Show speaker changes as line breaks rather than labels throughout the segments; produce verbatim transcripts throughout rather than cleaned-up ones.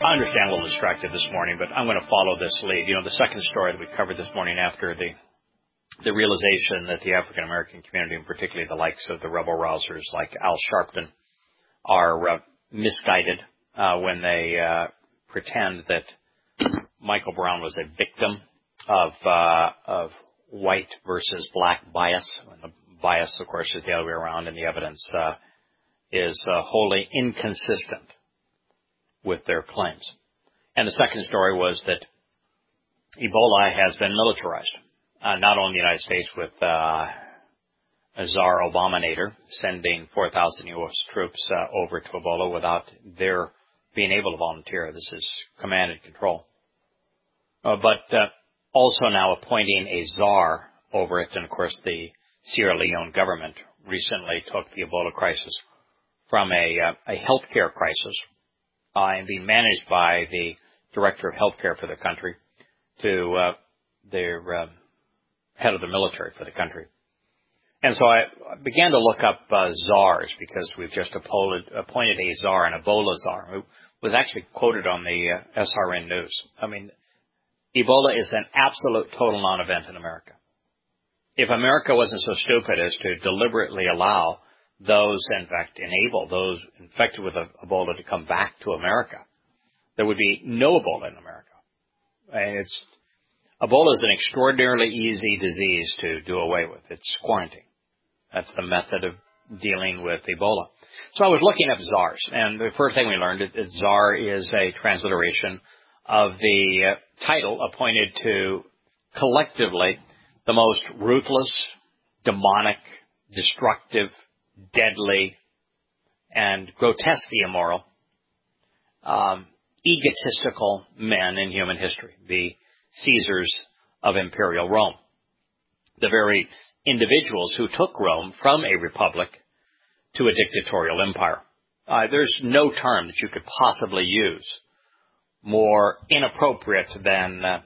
I understand a little distracted this morning, but I'm going to follow this lead. You know, the second story that we covered this morning after the the realization that the African American community, and particularly the likes of the rebel rousers like Al Sharpton, are uh, misguided uh, when they uh, pretend that Michael Brown was a victim of uh, of white versus black bias. And the bias, of course, is the other way around, and the evidence uh, is uh, wholly inconsistent with their claims. And the second story was that Ebola has been militarized, uh, not only in the United States with uh, a Tsar Obama-nator sending four thousand U S troops uh, over to Ebola without their being able to volunteer. This is command and control. Uh, but uh, also now appointing a czar over it. And, of course, the Sierra Leone government recently took the Ebola crisis from a, uh, a health care crisis uh, and being managed by the director of health care for the country to uh, their uh, head of the military for the country. And so I began to look up uh, czars because we've just appointed, appointed a czar, an Ebola czar, who was actually quoted on the uh, S R N News. I mean, Ebola is an absolute total non-event in America. If America wasn't so stupid as to deliberately allow those, in fact, enable those infected with Ebola to come back to America, there would be no Ebola in America. And it's, Ebola is an extraordinarily easy disease to do away with. It's quarantine. That's the method of dealing with Ebola. So I was looking up czars, and the first thing we learned is that czar is a transliteration of the uh, title appointed to collectively the most ruthless, demonic, destructive, deadly, and grotesquely immoral, um, egotistical men in human history, the Caesars of imperial Rome, the very individuals who took Rome from a republic to a dictatorial empire. Uh, there's no term that you could possibly use more inappropriate than uh,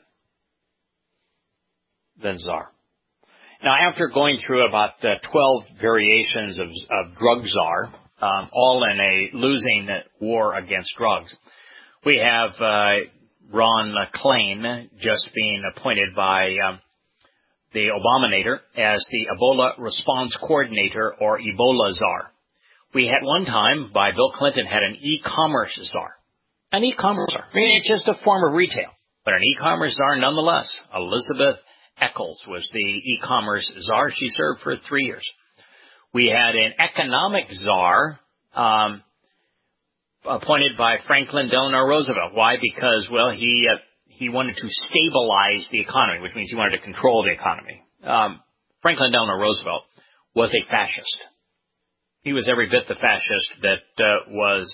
than czar. Now, after going through about uh, twelve variations of, of drug czar, um, all in a losing war against drugs, we have uh, Ron Klain just being appointed by um, the Obama-nator as the Ebola Response Coordinator, or Ebola czar. We had one time, by Bill Clinton, had an e-commerce czar. An e-commerce czar. I mean, it's just a form of retail, but an e-commerce czar nonetheless. Elizabeth Eccles was the e-commerce czar. She served for three years. We had an economic czar um, appointed by Franklin Delano Roosevelt. Why? Because, well, he uh, he wanted to stabilize the economy, which means he wanted to control the economy. Um, Franklin Delano Roosevelt was a fascist. He was every bit the fascist that uh, was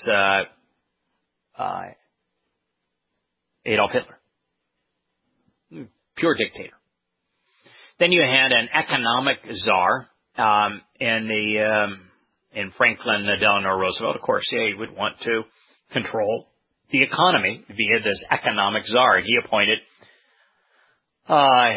uh, uh, Adolf Hitler. Pure dictator. Then you had an economic czar um, in the um, in Franklin Delano Roosevelt. Of course, yeah, he would want to control the economy via this economic czar. He appointed uh,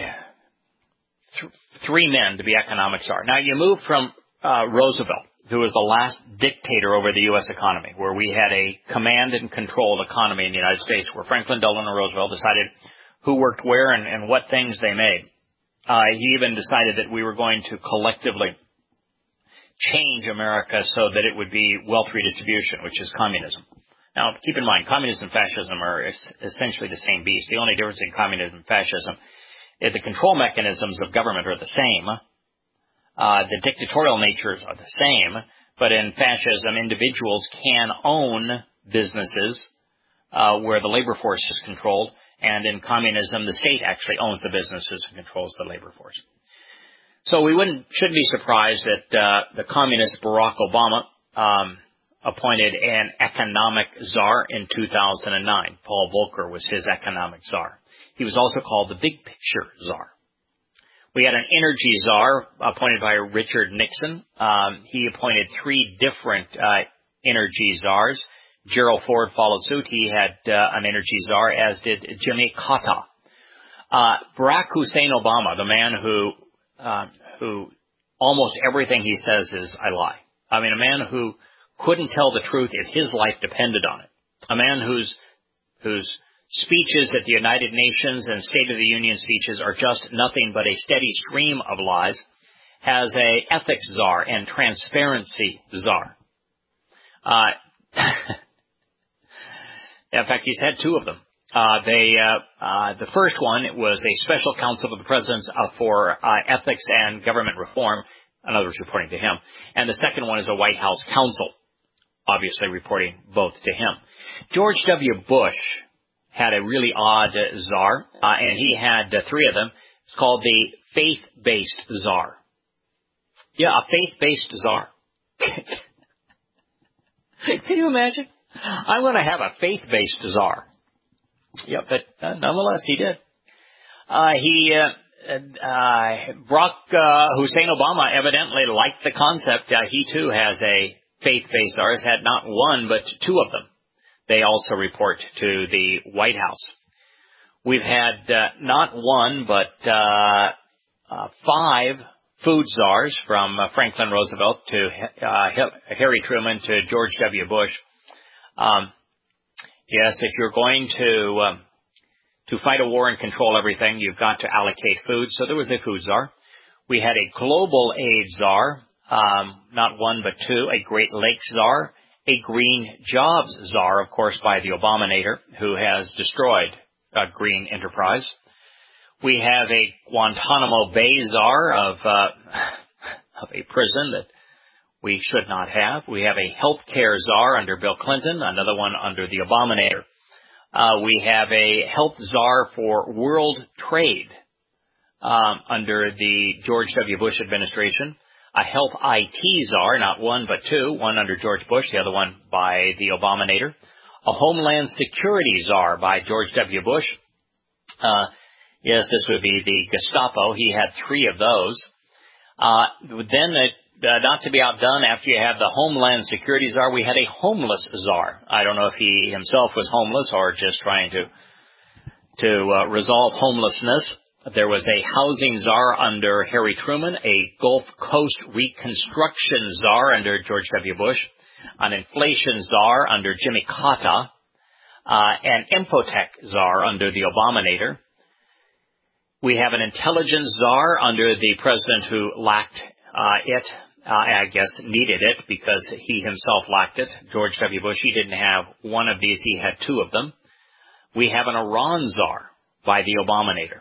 th- three men to be economic czar. Now, you move from uh, Roosevelt, who was the last dictator over the U S economy, where we had a command and controlled economy in the United States, where Franklin Delano Roosevelt decided who worked where and, and what things they made. Uh, he even decided that we were going to collectively change America so that it would be wealth redistribution, which is communism. Now, keep in mind, communism and fascism are es- essentially the same beast. The only difference in communism and fascism is the control mechanisms of government are the same. Uh, the dictatorial natures are the same. But in fascism, individuals can own businesses uh, where the labor force is controlled. And in communism, the state actually owns the businesses and controls the labor force. So we wouldn't, shouldn't be surprised that uh, the communist Barack Obama um, appointed an economic czar in two thousand nine. Paul Volcker was his economic czar. He was also called the big picture czar. We had an energy czar appointed by Richard Nixon. Um, he appointed three different uh, energy czars. Gerald Ford followed suit. He had uh, an energy czar, as did Jimmy Carter. Uh, Barack Hussein Obama, the man who uh, who almost everything he says is I lie. I mean, a man who couldn't tell the truth if his life depended on it. A man whose whose speeches at the United Nations and State of the Union speeches are just nothing but a steady stream of lies, has a ethics czar and transparency czar. Uh, in fact, he's had two of them. Uh, they, uh, uh, the first one was a special counsel of the president's uh, for uh, ethics and government reform, in other words, reporting to him. And the second one is a White House counsel, obviously reporting both to him. George W. Bush had a really odd uh, czar, uh, and he had uh, three of them. It's called the faith-based czar. Yeah, a faith-based czar. Can you imagine? I'm going to have a faith-based czar. Yep, but uh, nonetheless, he did. Uh, he, uh, uh, Barack uh, Hussein Obama evidently liked the concept. Uh, he too has a faith-based czar. He's had not one, but two of them. They also report to the White House. We've had uh, not one, but uh, uh, five food czars, from uh, Franklin Roosevelt to uh, Harry Truman to George W. Bush. Um, yes, if you're going to um, to fight a war and control everything, you've got to allocate food. So there was a food czar. We had a global aid czar, um, not one but two, a Great Lakes czar, a green jobs czar, of course, by the Obamanator, who has destroyed uh, green enterprise. We have a Guantanamo Bay czar of, uh, of a prison that we should not have. We have a health care czar under Bill Clinton, another one under the Obamanator. Uh, we have a health czar for world trade um, under the George W. Bush administration. A health I T czar, not one but two, one under George Bush, the other one by the Obamanator. A Homeland Security czar by George W. Bush. Uh, yes, this would be the Gestapo. He had three of those. Uh, then, it, uh, not to be outdone, after you have the Homeland Security czar, we had a homeless czar. I don't know if he himself was homeless or just trying to to uh, resolve homelessness. There was a housing czar under Harry Truman, a Gulf Coast reconstruction czar under George W. Bush, an inflation czar under Jimmy Carter, uh, an Infotech czar under the Obamanator. We have an intelligence czar under the president who lacked uh, it, uh, I guess needed it because he himself lacked it. George W. Bush, he didn't have one of these, he had two of them. We have an Iran czar by the Obamanator.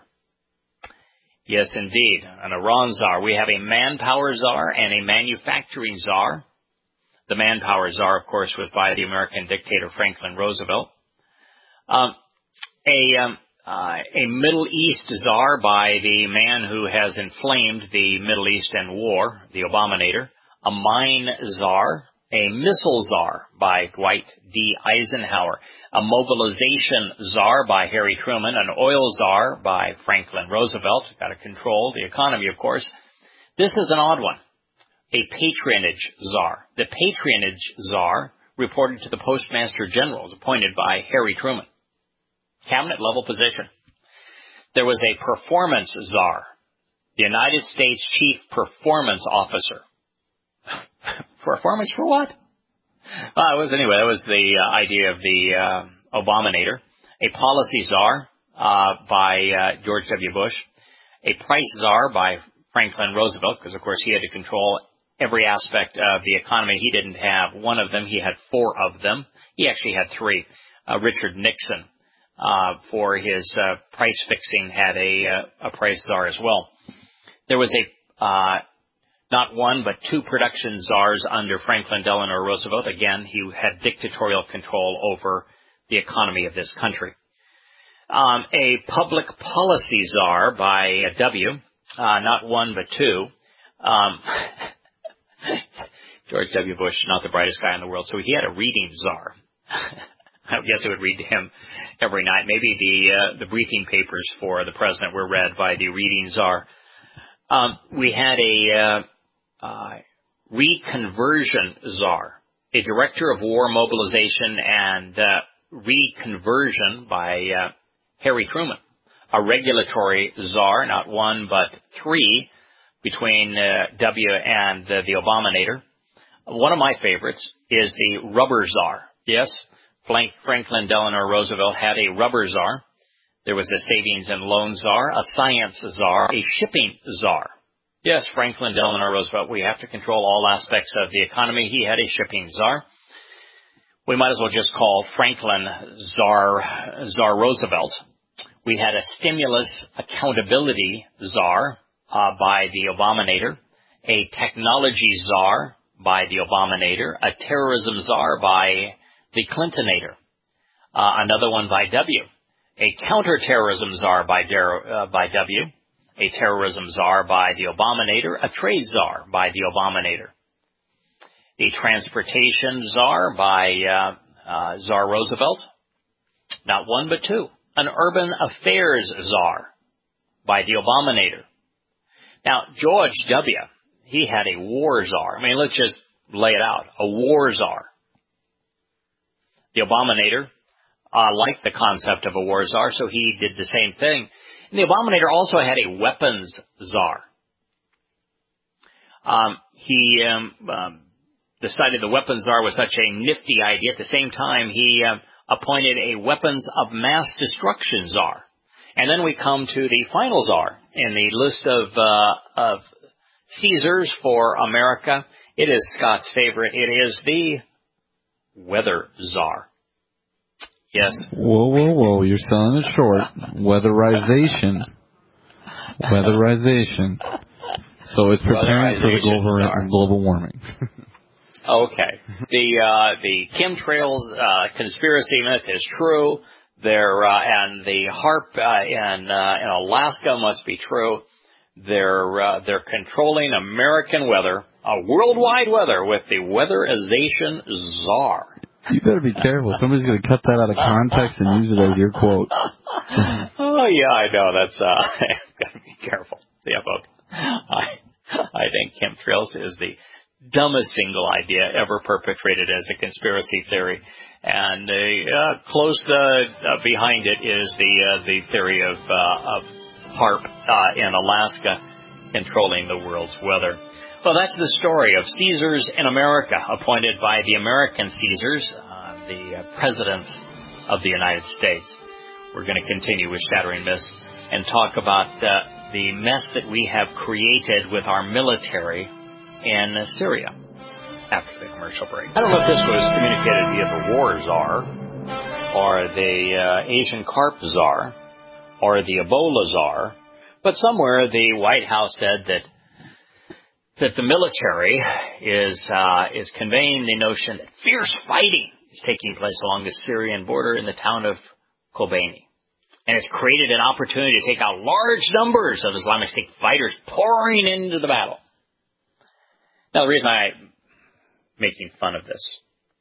Yes, indeed, an Iran czar. We have a manpower czar and a manufacturing czar. The manpower czar, of course, was by the American dictator Franklin Roosevelt. Um, a, um, uh, a Middle East czar by the man who has inflamed the Middle East and war, the Obamanator. A mine czar. A missile czar by Dwight D. Eisenhower. A mobilization czar by Harry Truman. An oil czar by Franklin Roosevelt. Got to control the economy, of course. This is an odd one. A patronage czar. The patronage czar reported to the Postmaster General, appointed by Harry Truman. Cabinet level position. There was a performance czar. The United States Chief Performance Officer. Performance for what? Well, it was anyway. That was the uh, idea of the uh, Obamanator. A policy czar uh, by uh, George W. Bush. A price czar by Franklin Roosevelt, because of course he had to control every aspect of the economy. He didn't have one of them. He had four of them. He actually had three. Uh, Richard Nixon, uh, for his uh, price fixing, had a uh, a price czar as well. There was a uh, not one, but two production czars under Franklin Delano Roosevelt. Again, he had dictatorial control over the economy of this country. Um, a public policy czar by W, uh, not one, but two. Um, George W. Bush, not the brightest guy in the world, so he had a reading czar. I guess it would read to him every night. Maybe the uh, the briefing papers for the president were read by the reading czar. Um, we had a uh, Uh, reconversion czar, a director of war mobilization and uh, reconversion by uh, Harry Truman, a regulatory czar, not one but three, between uh, W and uh, the Obamanator. One of my favorites is the rubber czar. Yes, Franklin Delano Roosevelt had a rubber czar. There was a savings and loan czar, a science czar, a shipping czar. Yes, Franklin Delano Roosevelt, we have to control all aspects of the economy. He had a shipping czar. We might as well just call Franklin Czar, Czar Roosevelt. We had a stimulus accountability czar uh, by the Obamanator, a technology czar by the Obamanator, a terrorism czar by the Clintonator, uh, another one by W, a counterterrorism czar by, uh, by W, a terrorism czar by the Obamanator, a trade czar by the Obamanator, a transportation czar by uh, uh, Czar Roosevelt, not one but two, an urban affairs czar by the Obamanator. Now, George W., he had a war czar. I mean, let's just lay it out, a war czar. The Obamanator uh, liked the concept of a war czar, so he did the same thing. And the Obamanator also had a weapons czar. Um, he um, um, decided the weapons czar was such a nifty idea. At the same time, he uh, appointed a weapons of mass destruction czar. And then we come to the final czar in the list of, uh, of Caesars for America. It is Scott's favorite. It is the weather czar. Yes.
Whoa, whoa, whoa. You're selling it short. Weatherization. Weatherization. So it's preparing for the global, global warming.
Okay. The uh, the chemtrails uh, conspiracy myth is true. There uh, and the HAARP uh, in uh, in Alaska must be true. They're uh, they're controlling American weather, uh, worldwide weather, with the weatherization czar.
You better be careful. Somebody's going to cut that out of context and use it as your quote.
Oh yeah, I know. That's uh, I've got to be careful. Yeah, folks. I I think chemtrails is the dumbest single idea ever perpetrated as a conspiracy theory, and uh, close uh, uh, behind it is the uh, the theory of uh, of HAARP uh, in Alaska controlling the world's weather. Well, that's the story of Caesars in America, appointed by the American Caesars, uh, the uh, presidents of the United States. We're going to continue with Shattering Myths and talk about uh, the mess that we have created with our military in uh, Syria after the commercial break. I don't know if this was communicated via the war czar or the uh, Asian carp czar or the Ebola czar, but somewhere the White House said that that the military is uh, is conveying the notion that fierce fighting is taking place along the Syrian border in the town of Kobani. And it's created an opportunity to take out large numbers of Islamic State fighters pouring into the battle. Now, the reason I'm making fun of this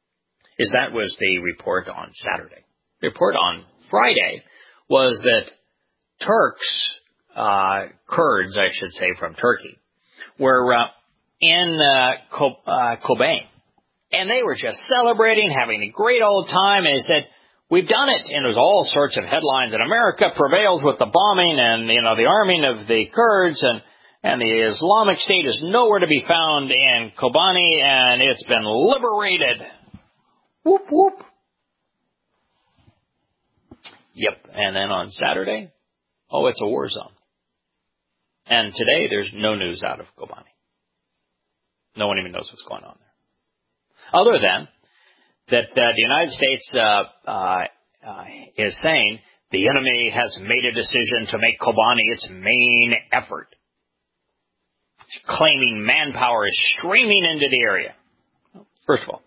is that was the report on Saturday. The report on Friday was that Turks, uh, Kurds, I should say, from Turkey, were uh, in uh, Ko- uh, Kobani, and they were just celebrating, having a great old time, and they said, we've done it, and there was all sorts of headlines, and America prevails with the bombing and, you know, the arming of the Kurds, and, and the Islamic State is nowhere to be found in Kobani, and it's been liberated. Whoop, whoop. Yep, and then on Saturday, oh, it's a war zone. And today, there's no news out of Kobani. No one even knows what's going on there. Other than that uh, the United States uh, uh, uh, is saying the enemy has made a decision to make Kobani its main effort. It's claiming manpower is streaming into the area. First of all,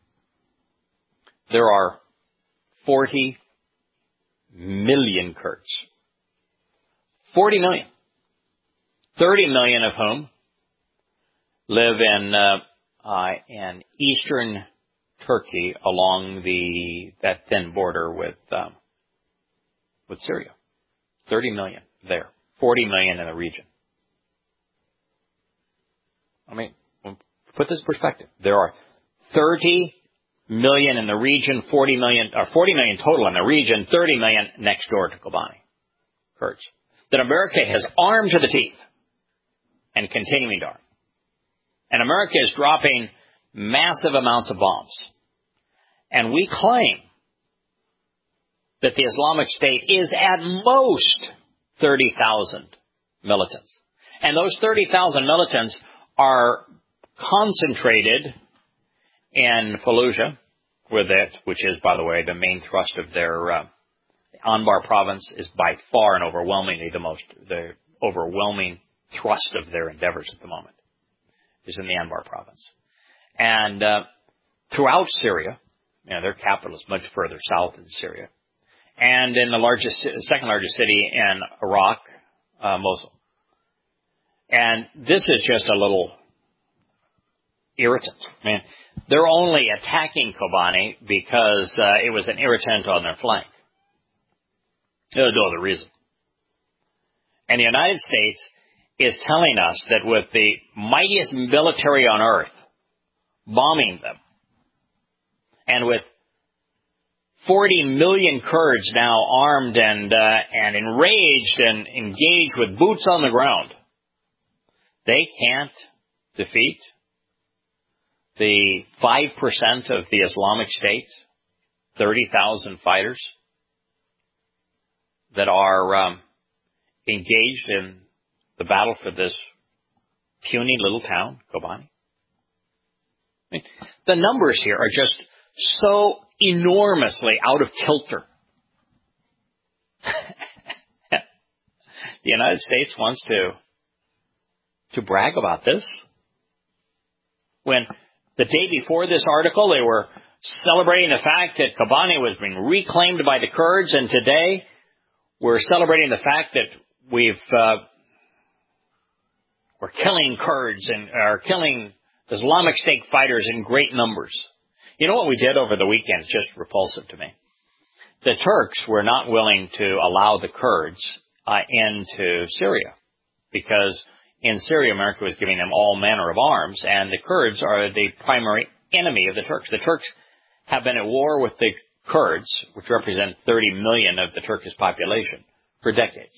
there are forty million Kurds. forty million. thirty million of whom live in uh, uh, in eastern Turkey along the that thin border with um, with Syria. thirty million there. forty million in the region. I mean, put this in perspective. There are thirty million in the region, forty million, or forty million total in the region, thirty million next door to Kobani, Kurds. That America has armed to the teeth and continuing to arm. And America is dropping massive amounts of bombs. And we claim that the Islamic State is at most thirty thousand militants. And those thirty thousand militants are concentrated in Fallujah, with it, which is, by the way, the main thrust of their uh, Anbar province is by far and overwhelmingly the most, the overwhelming thrust of their endeavors at the moment is in the Anbar province. And uh, throughout Syria, you know, their capital is much further south in Syria, and in the largest, second largest city in Iraq, uh, Mosul. And this is just a little irritant. I mean, they're only attacking Kobani because uh, it was an irritant on their flank. There's no other reason. And the United States is telling us that with the mightiest military on earth bombing them, and with forty million Kurds now armed and uh, and enraged and engaged with boots on the ground, they can't defeat the five percent of the Islamic State, thirty thousand fighters that are um, engaged in the battle for this puny little town, Kobani. I mean, the numbers here are just so enormously out of kilter. The United States wants to to brag about this, when the day before this article they were celebrating the fact that Kobani was being reclaimed by the Kurds, and today we're celebrating the fact that we've uh, we're killing Kurds and are killing Islamic State fighters in great numbers. You know what we did over the weekend? It's just repulsive to me. The Turks were not willing to allow the Kurds uh, into Syria because in Syria, America was giving them all manner of arms, and the Kurds are the primary enemy of the Turks. The Turks have been at war with the Kurds, which represent thirty million of the Turkish population, for decades.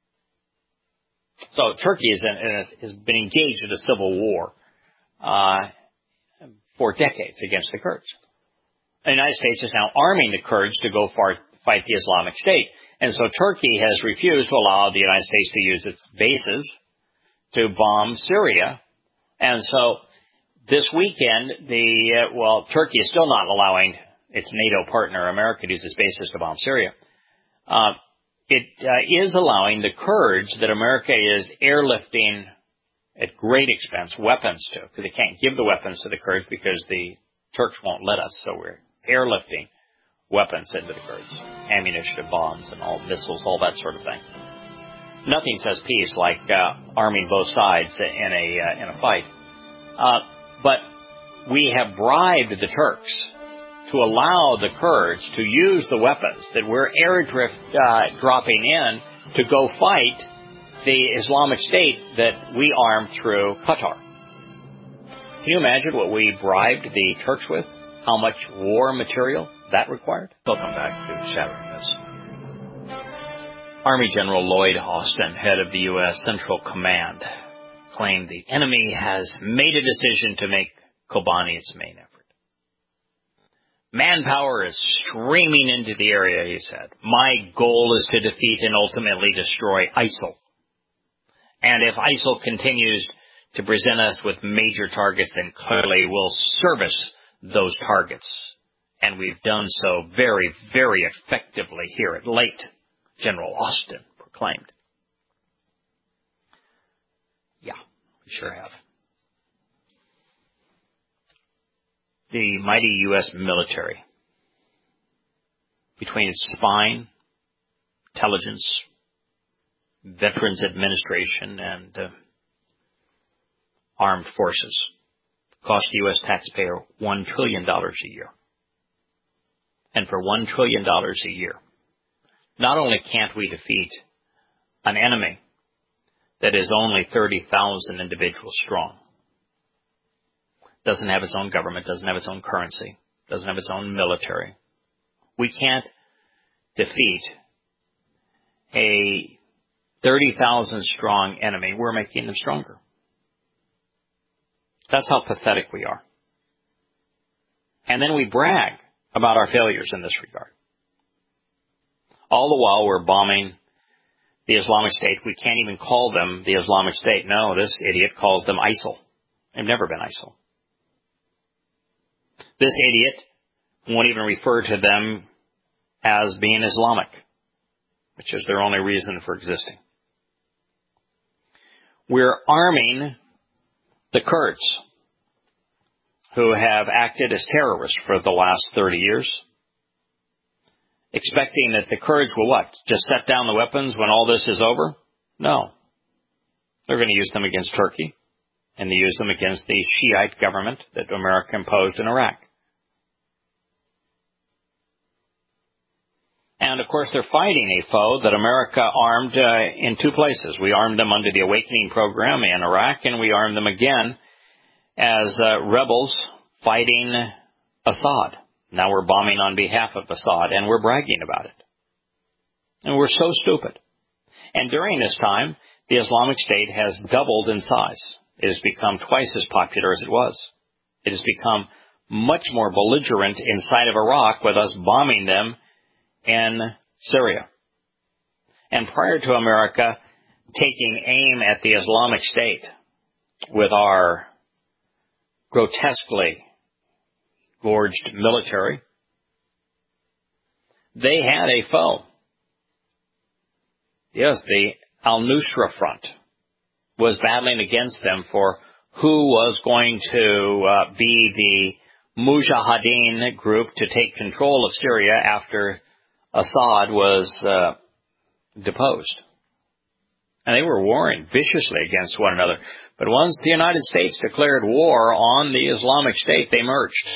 So Turkey is in, has been engaged in a civil war uh, for decades against the Kurds. The United States is now arming the Kurds to go far, fight the Islamic State. And so Turkey has refused to allow the United States to use its bases to bomb Syria. And so this weekend, the, uh, well, Turkey is still not allowing its NATO partner, America, to use its bases to bomb Syria. Uh, it uh, is allowing the Kurds that America is airlifting at great expense weapons to, because they can't give the weapons to the Kurds because the Turks won't let us, so we're airlifting weapons into the Kurds, ammunition, bombs, and all missiles, all that sort of thing. Nothing says peace like uh, arming both sides in a uh, in a fight. Uh, but we have bribed the Turks to allow the Kurds to use the weapons that we're airdrift uh, dropping in to go fight the Islamic State that we armed through Qatar. Can you imagine what we bribed the Turks with? How much war material that required? We'll come back to shattering this. Army General Lloyd Austin, head of the U S Central Command, claimed the enemy has made a decision to make Kobani its main effort. Manpower is streaming into the area, he said. My goal is to defeat and ultimately destroy ISIL. And if ISIL continues to present us with major targets, then clearly we'll service those targets. And we've done so very, very effectively here at late, General Austin proclaimed. Yeah, we sure have. The mighty U S military, between its spine, intelligence, Veterans Administration, and uh, armed forces, cost the U S taxpayer one trillion dollars a year. And for one trillion dollars a year, not only can't we defeat an enemy that is only thirty thousand individuals strong, doesn't have its own government, doesn't have its own currency, doesn't have its own military. We can't defeat a thirty thousand strong enemy. We're making them stronger. That's how pathetic we are. And then we brag about our failures in this regard. All the while we're bombing the Islamic State. We can't even call them the Islamic State. No, this idiot calls them ISIL. They've never been ISIL. This idiot won't even refer to them as being Islamic, which is their only reason for existing. We're arming the Kurds, who have acted as terrorists for the last thirty years, expecting that the Kurds will what? Just set down the weapons when all this is over? No. They're going to use them against Turkey, and they use them against the Shiite government that America imposed in Iraq. And, of course, they're fighting a foe that America armed uh, in two places. We armed them under the Awakening program in Iraq, and we armed them again as uh, rebels fighting Assad. Now we're bombing on behalf of Assad, and we're bragging about it. And we're so stupid. And during this time, the Islamic State has doubled in size. It has become twice as popular as it was. It has become much more belligerent inside of Iraq with us bombing them in Syria. And prior to America taking aim at the Islamic State with our grotesquely gorged military, they had a foe. Yes, the al-Nusra Front was battling against them for who was going to uh, be the Mujahideen group to take control of Syria after Assad was uh, deposed. And they were warring viciously against one another. But once the United States declared war on the Islamic State, they merged.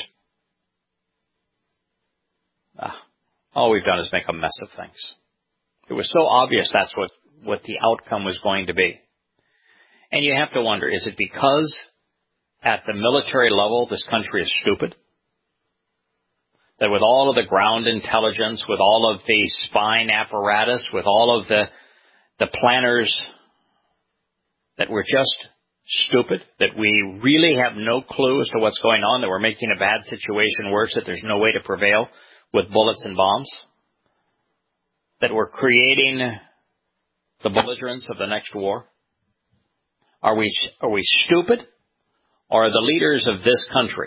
Ah, all we've done is make a mess of things. It was so obvious that's what, what the outcome was going to be. And you have to wonder, is it because at the military level this country is stupid? That with all of the ground intelligence, with all of the spying apparatus, with all of the the planners, that we're just stupid, that we really have no clue as to what's going on, that we're making a bad situation worse, that there's no way to prevail with bullets and bombs, that we're creating the belligerents of the next war? Are we, are we stupid, or are the leaders of this country,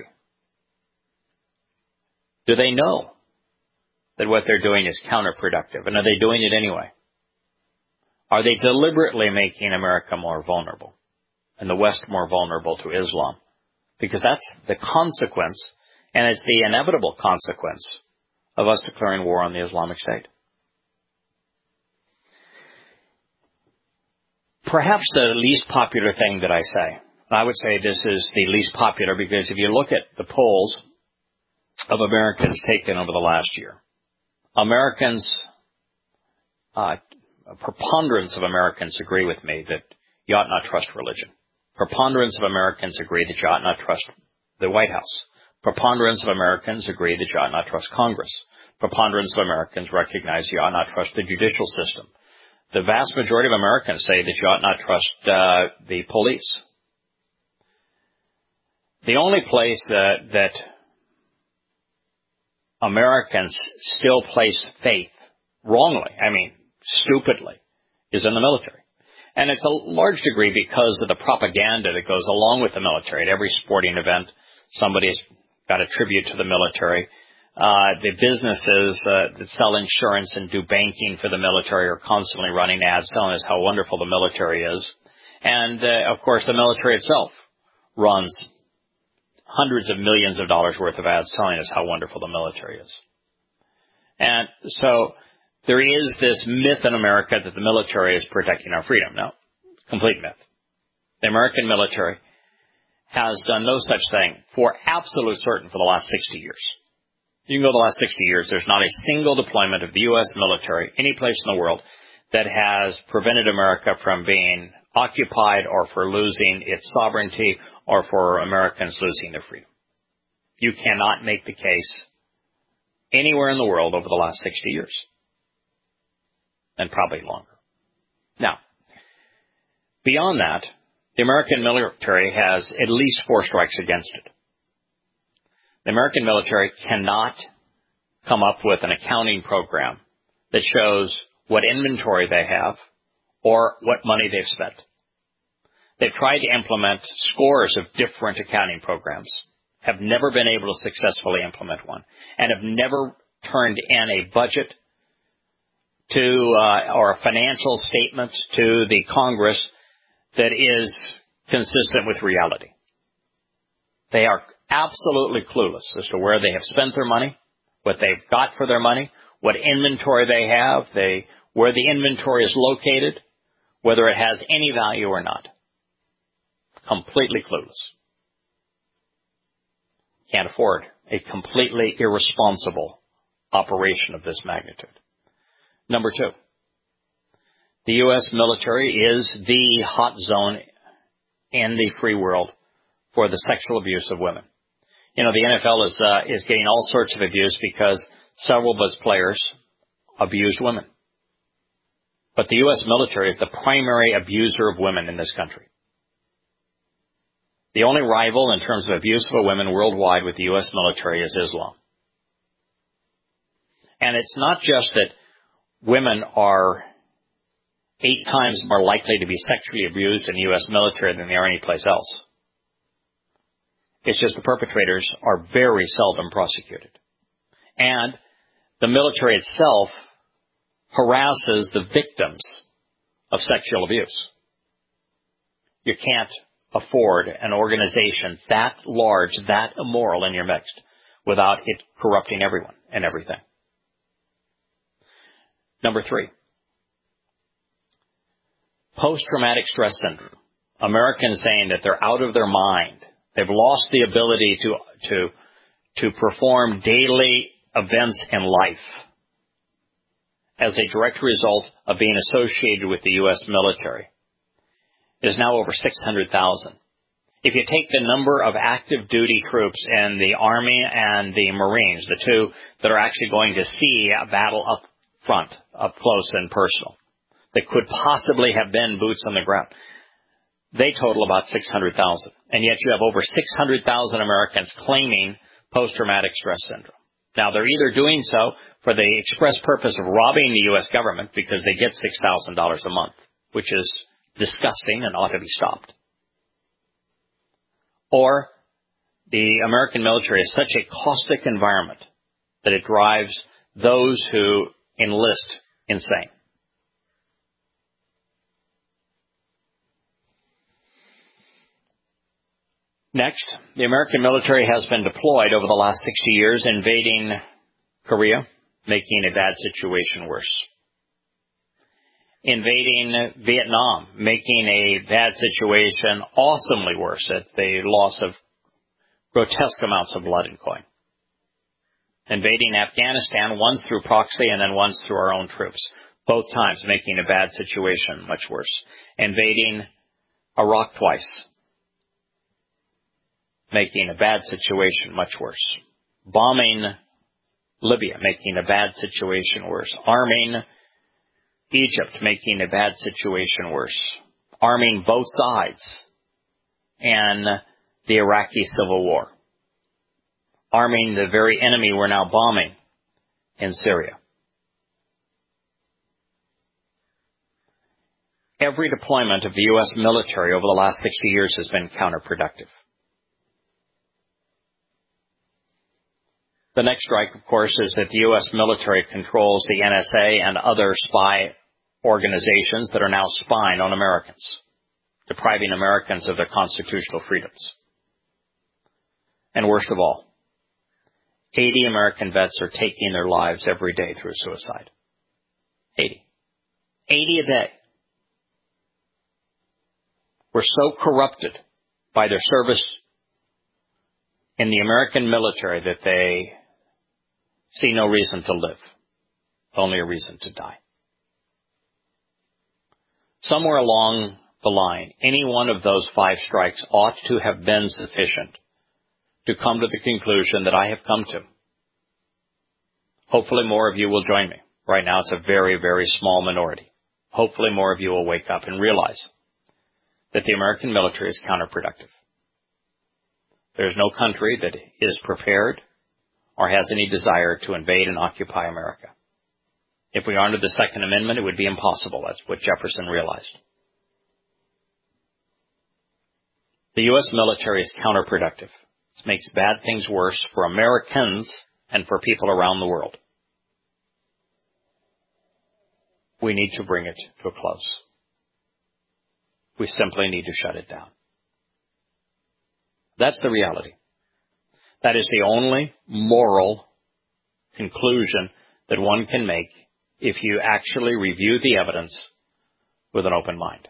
do they know that what they're doing is counterproductive? And are they doing it anyway? Are they deliberately making America more vulnerable and the West more vulnerable to Islam? Because that's the consequence, and it's the inevitable consequence of us declaring war on the Islamic State. Perhaps the least popular thing that I say, I would say this is the least popular because if you look at the polls of Americans taken over the last year, Americans, uh, a preponderance of Americans agree with me that you ought not trust religion. Preponderance of Americans agree that you ought not trust the White House. Preponderance of Americans agree that you ought not trust Congress. Preponderance of Americans recognize you ought not trust the judicial system. The vast majority of Americans say that you ought not trust uh, the police. The only place uh, that Americans still place faith wrongly, I mean, stupidly, is in the military. And it's a large degree because of the propaganda that goes along with the military. At every sporting event, somebody's got a tribute to the military. Uh, the businesses uh, that sell insurance and do banking for the military are constantly running ads telling us how wonderful the military is. And, uh, of course, the military itself runs hundreds of millions of dollars worth of ads telling us how wonderful the military is. And so there is this myth in America that the military is protecting our freedom. No, complete myth. The American military has done no such thing for absolute certain for the last sixty years. You can go the last sixty years, there's not a single deployment of the U S military any place in the world that has prevented America from being occupied or for losing its sovereignty or for Americans losing their freedom. You cannot make the case anywhere in the world over the last sixty years. And probably longer. Now, beyond that, the American military has at least four strikes against it. The American military cannot come up with an accounting program that shows what inventory they have or what money they've spent. They've tried to implement scores of different accounting programs, have never been able to successfully implement one, and have never turned in a budget to uh, or a financial statement to the Congress that is consistent with reality. They are absolutely clueless as to where they have spent their money, what they've got for their money, what inventory they have, they, where the inventory is located, whether it has any value or not. Completely clueless. Can't afford a completely irresponsible operation of this magnitude. Number two, the U S military is the hot zone in the free world for the sexual abuse of women. You know, the N F L is uh, is getting all sorts of abuse because several of its players abused women. But the U S military is the primary abuser of women in this country. The only rival in terms of abuse of women worldwide with the U S military is Islam. And it's not just that women are eight times more likely to be sexually abused in the U S military than they are anyplace else. It's just the perpetrators are very seldom prosecuted. And the military itself harasses the victims of sexual abuse. You can't afford an organization that large, that immoral in your midst without it corrupting everyone and everything. Number three, post-traumatic stress syndrome. Americans saying that they're out of their mind. They've lost the ability to, to, to perform daily events in life as a direct result of being associated with the U S military. It is now over six hundred thousand. If you take the number of active duty troops in the Army and the Marines, the two that are actually going to see a battle up front, up close and personal, that could possibly have been boots on the ground, they total about six hundred thousand. And yet you have over six hundred thousand Americans claiming post-traumatic stress syndrome. Now, they're either doing so for the express purpose of robbing the U S government because they get six thousand dollars a month, which is disgusting and ought to be stopped. Or the American military is such a caustic environment that it drives those who enlist insane. Next, the American military has been deployed over the last sixty years invading Korea, making a bad situation worse. Invading Vietnam, making a bad situation awesomely worse at the loss of grotesque amounts of blood and coin. Invading Afghanistan, once through proxy and then once through our own troops, both times making a bad situation much worse. Invading Iraq twice, making a bad situation much worse. Bombing Libya, making a bad situation worse. Arming Egypt, making a bad situation worse. Arming both sides in the Iraqi civil war. Arming the very enemy we're now bombing in Syria. Every deployment of the U S military over the last sixty years has been counterproductive. The next strike, of course, is that the U S military controls the N S A and other spy organizations that are now spying on Americans, depriving Americans of their constitutional freedoms. And worst of all, eighty American vets are taking their lives every day through suicide. eighty. eighty a day. We're so corrupted by their service in the American military that they see no reason to live, only a reason to die. Somewhere along the line, any one of those five strikes ought to have been sufficient to come to the conclusion that I have come to. Hopefully more of you will join me. Right now it's a very, very small minority. Hopefully more of you will wake up and realize that the American military is counterproductive. There's no country that is prepared or has any desire to invade and occupy America. If we honored the Second Amendment, it would be impossible. That's what Jefferson realized. The U S military is counterproductive. It makes bad things worse for Americans and for people around the world. We need to bring it to a close. We simply need to shut it down. That's the reality. That is the only moral conclusion that one can make if you actually review the evidence with an open mind.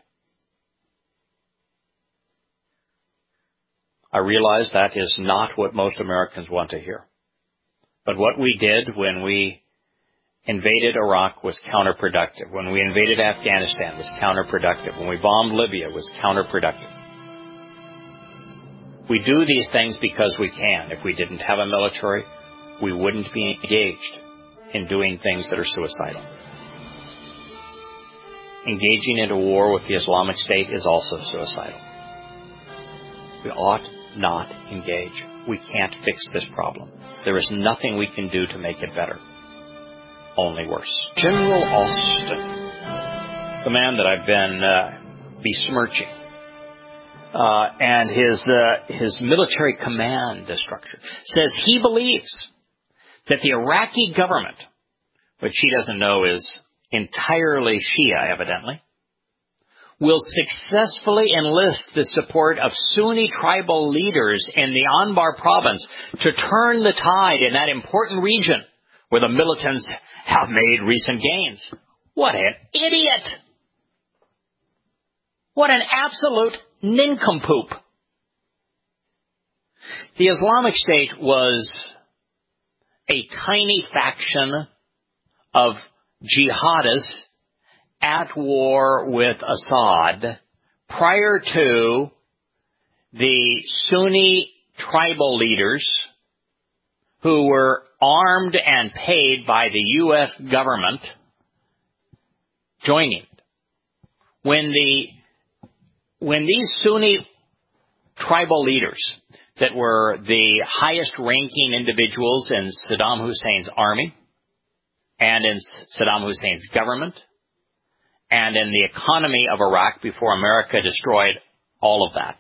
I realize that is not what most Americans want to hear. But what we did when we invaded Iraq was counterproductive. When we invaded Afghanistan was counterproductive. When we bombed Libya was counterproductive. We do these things because we can. If we didn't have a military, we wouldn't be engaged in doing things that are suicidal. Engaging in a war with the Islamic State is also suicidal. We ought not engage. We can't fix this problem. There is nothing we can do to make it better. Only worse. General Alston, the man that I've been uh, besmirching, uh, and his uh, his military command structure, says he believes that the Iraqi government, which he doesn't know is entirely Shia, evidently, will successfully enlist the support of Sunni tribal leaders in the Anbar province to turn the tide in that important region where the militants have made recent gains. What an idiot! What an absolute nincompoop! The Islamic State was a tiny faction of jihadists at war with Assad prior to the Sunni tribal leaders who were armed and paid by the U S government joining. When the when these Sunni tribal leaders that were the highest ranking individuals in Saddam Hussein's army and in Saddam Hussein's government and in the economy of Iraq before America destroyed all of that,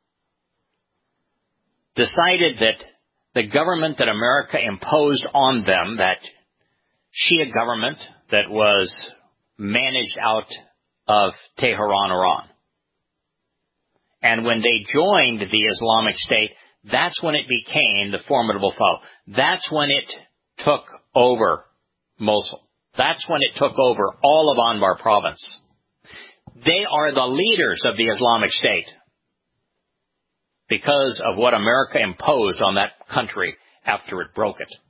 decided that the government that America imposed on them, that Shia government that was managed out of Tehran, Iran. And when they joined the Islamic State, that's when it became the formidable foe. That's when it took over Mosul. That's when it took over all of Anbar province. They are the leaders of the Islamic State because of what America imposed on that country after it broke it.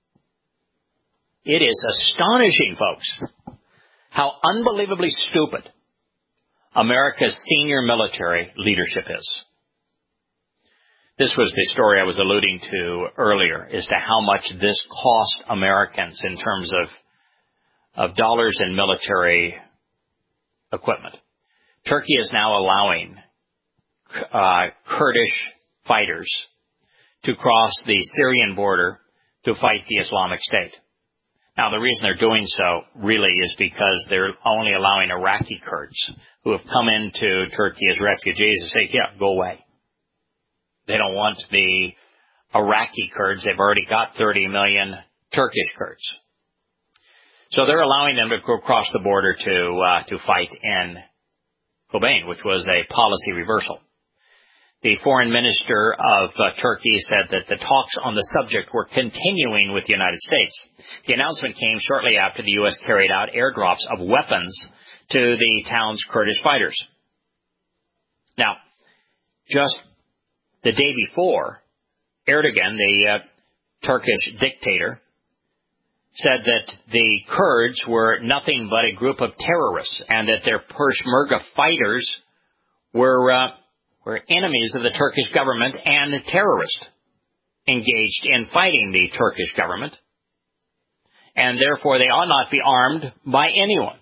It is astonishing, folks, how unbelievably stupid America's senior military leadership is. This was the story I was alluding to earlier as to how much this cost Americans in terms of of dollars in military equipment. Turkey is now allowing uh, Kurdish fighters to cross the Syrian border to fight the Islamic State. Now, the reason they're doing so really is because they're only allowing Iraqi Kurds who have come into Turkey as refugees to say, yeah, go away. They don't want the Iraqi Kurds. They've already got thirty million Turkish Kurds. So they're allowing them to go across the border to uh, to fight in Kobane, which was a policy reversal. The foreign minister of uh, Turkey said that the talks on the subject were continuing with the United States. The announcement came shortly after the U S carried out airdrops of weapons to the town's Kurdish fighters. Now, just the day before, Erdogan, the uh, Turkish dictator, said that the Kurds were nothing but a group of terrorists and that their Peshmerga fighters were uh, were enemies of the Turkish government and terrorists engaged in fighting the Turkish government, and therefore they ought not be armed by anyone.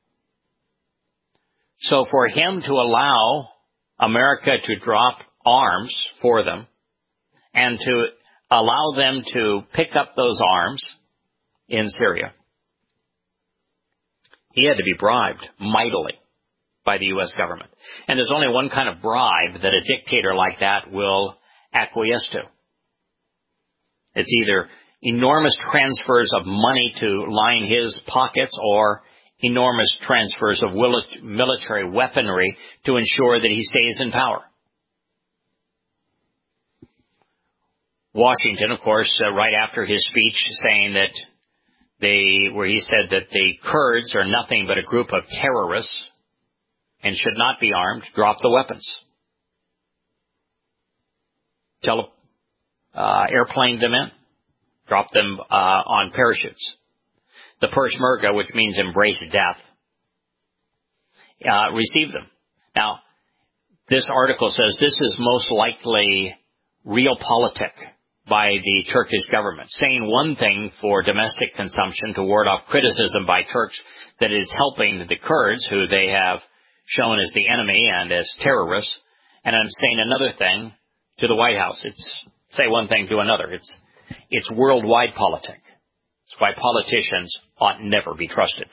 So for him to allow America to drop arms for them and to allow them to pick up those arms in Syria He had to be bribed mightily by the U S government. And there's only one kind of bribe that a dictator like that will acquiesce to. It's either enormous transfers of money to line his pockets or enormous transfers of military weaponry to ensure that he stays in power. Washington, of course, uh, right after his speech saying that they, where he said that the Kurds are nothing but a group of terrorists and should not be armed, dropped the weapons. Tele, uh, airplaned them in, dropped them uh, on parachutes. The Peshmerga, which means embrace death, uh, received them. Now, this article says this is most likely realpolitik by the Turkish government, saying one thing for domestic consumption to ward off criticism by Turks that it is helping the Kurds, who they have shown as the enemy and as terrorists, and I'm saying another thing to the White House. It's say one thing, do another. It's it's worldwide politic. It's why politicians ought never be trusted.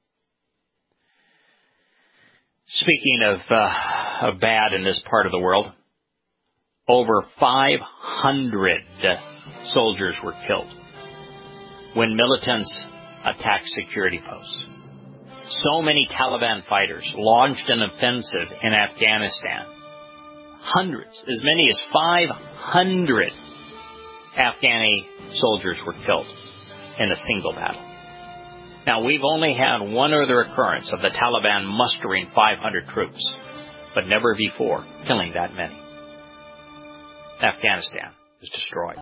Speaking of, uh, of bad in this part of the world, over five hundred soldiers were killed when militants attacked security posts. So many Taliban fighters launched an offensive in Afghanistan. Hundreds, as many as five hundred Afghani soldiers were killed in a single battle. Now, we've only had one other occurrence of the Taliban mustering five hundred troops, but never before killing that many. Afghanistan was destroyed.